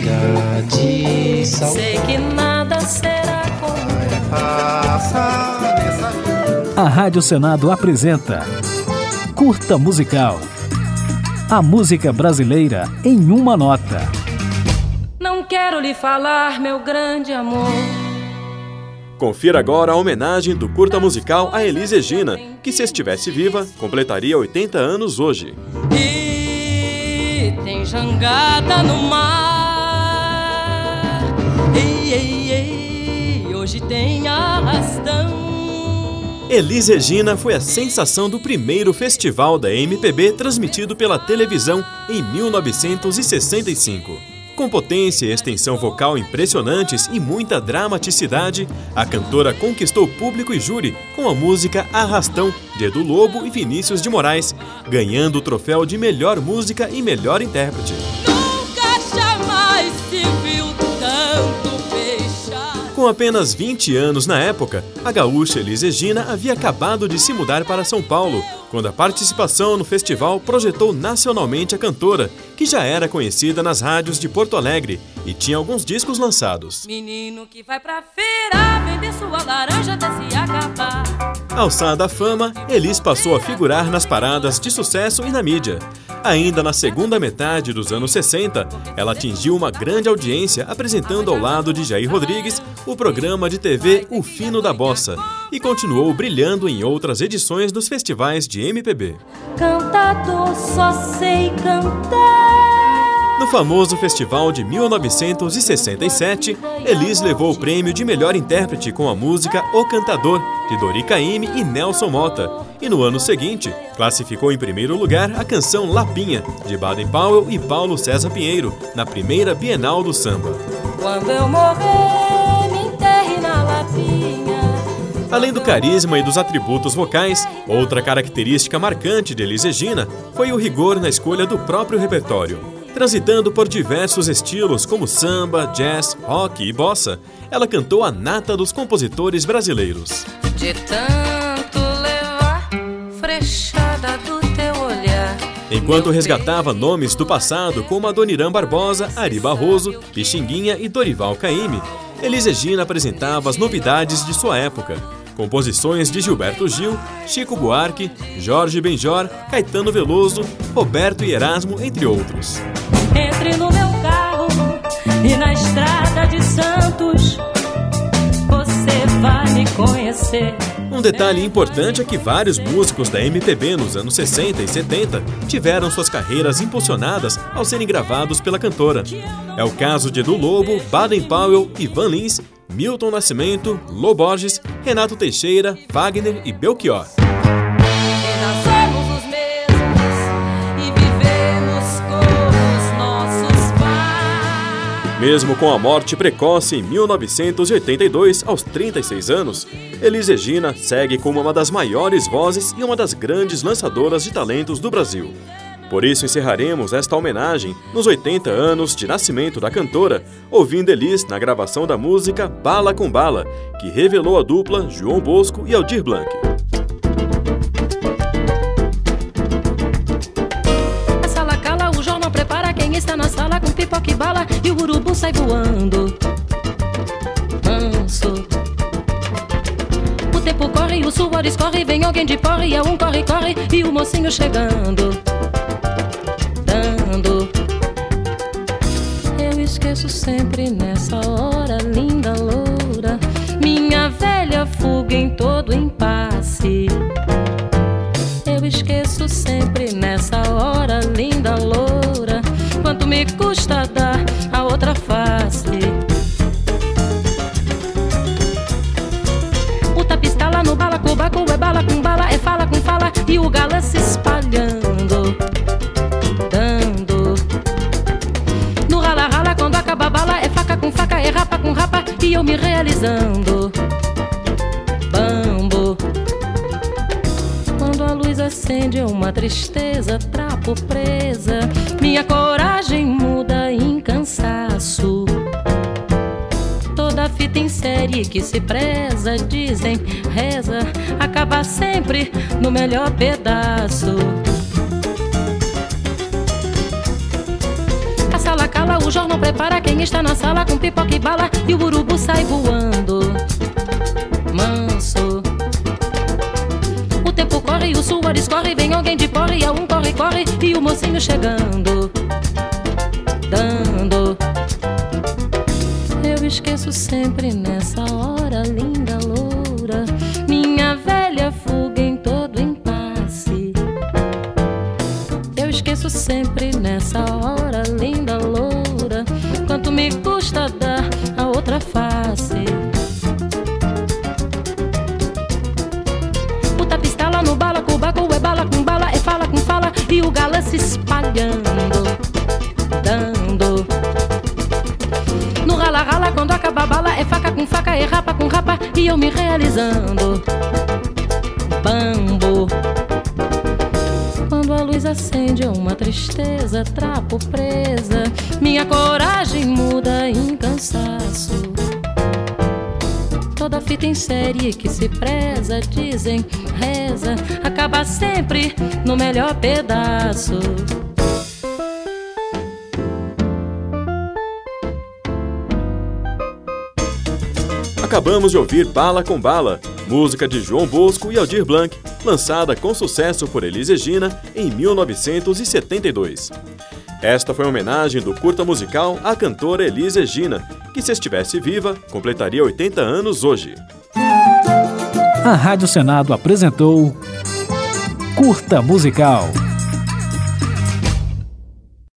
de São Paulo. Sei que nada será como A Rádio Senado apresenta Curta Musical. A música brasileira em uma nota. Não quero lhe falar, meu grande amor. Confira agora a homenagem do curta musical a Elis Regina, que, se estivesse viva, completaria 80 anos hoje. E tem jangada no mar. Ei, ei, ei, hoje tem arrastão. Elis Regina foi a sensação do primeiro festival da MPB transmitido pela televisão em 1965. Com potência e extensão vocal impressionantes e muita dramaticidade, a cantora conquistou público e júri com a música Arrastão, de Edu Lobo e Vinícius de Moraes, ganhando o troféu de melhor música e melhor intérprete. Nunca jamais se viu tanto fechar. Com apenas 20 anos na época, a gaúcha Elis Regina havia acabado de se mudar para São Paulo, quando a participação no festival projetou nacionalmente a cantora, que já era conhecida nas rádios de Porto Alegre e tinha alguns discos lançados. Menino que vai pra feira vender sua laranja até se acabar. Alçada à fama, Elis passou a figurar nas paradas de sucesso e na mídia. Ainda na segunda metade dos anos 60, ela atingiu uma grande audiência apresentando ao lado de Jair Rodrigues o programa de TV O Fino da Bossa e continuou brilhando em outras edições dos festivais de MPB. Cantador, só sei cantar. No famoso festival de 1967, Elis levou o prêmio de melhor intérprete com a música O Cantador, de Dori Caymmi e Nelson Motta. E no ano seguinte, classificou em primeiro lugar a canção Lapinha, de Baden Powell e Paulo César Pinheiro, na primeira Bienal do Samba. Quando eu morrer, me enterre na Lapinha. Além do carisma e dos atributos vocais, outra característica marcante de Elis Regina foi o rigor na escolha do próprio repertório. Transitando por diversos estilos como samba, jazz, rock e bossa, ela cantou a nata dos compositores brasileiros. De tanto levar frechada do teu olhar. Enquanto resgatava nomes do passado como Adoniran Barbosa, Ari Barroso, Pixinguinha e Dorival Caymmi, Elis Regina apresentava as novidades de sua época. Composições de Gilberto Gil, Chico Buarque, Jorge Benjor, Caetano Veloso, Roberto e Erasmo, entre outros. Entre no meu carro e na estrada de Santos, você vai me conhecer. Um detalhe importante é que vários músicos da MPB nos anos 60 e 70 tiveram suas carreiras impulsionadas ao serem gravados pela cantora. É o caso de Edu Lobo, Baden Powell, Ivan Lins, Milton Nascimento, Lô Borges, Renato Teixeira, Wagner e Belchior. Mesmo com a morte precoce em 1982, aos 36 anos, Elis Regina segue como uma das maiores vozes e uma das grandes lançadoras de talentos do Brasil. Por isso encerraremos esta homenagem nos 80 anos de nascimento da cantora, ouvindo Elis na gravação da música Bala com Bala, que revelou a dupla João Bosco e Aldir Blanc. A sala cala, o jornal prepara quem está na sala com pipoca e bala e o urubu sai voando. Manso. O tempo corre, o suor escorre, vem alguém de porre, é um corre-corre e o mocinho chegando. Eu esqueço sempre nessa hora, linda loura, minha velha fuga em todo impasse. Eu esqueço sempre nessa hora, linda loura, quanto me custa dar a outra face. O tapista lá no balacobaco é bala com bala, é fala com fala e o galã se espalhando. Quando acaba a bala é faca com faca, é rapa com rapa e eu me realizando. Bambo. Quando a luz acende é uma tristeza, trapo presa, minha coragem muda em cansaço. Toda fita em série que se preza, dizem, reza, acaba sempre no melhor pedaço. A sala escala, o jornal prepara quem está na sala com pipoca e bala e o urubu sai voando manso. O tempo corre, o suor escorre, vem alguém de porre, a um corre, corre e o mocinho chegando, dando. Eu esqueço sempre nessa hora, linda loura, minha velha fuga em todo impasse. Eu esqueço sempre nessa hora, linda loura, quanto me custa dar a outra face. O tapistala no bala, cubaco é bala com bala, é fala com fala e o galã se espalhando, dando. No rala rala quando acaba a bala, é faca com faca, é rapa com rapa e eu me realizando, bambo. Quando a luz acende é uma tristeza, trapo presa, minha coragem muda em cansaço. Toda fita em série que se preza, dizem, reza, acaba sempre no melhor pedaço. Acabamos de ouvir Bala com Bala, música de João Bosco e Aldir Blanc, lançada com sucesso por Elis Regina em 1972. Esta foi uma homenagem do curta musical à cantora Elis Regina, que se estivesse viva, completaria 80 anos hoje. A Rádio Senado apresentou Curta Musical.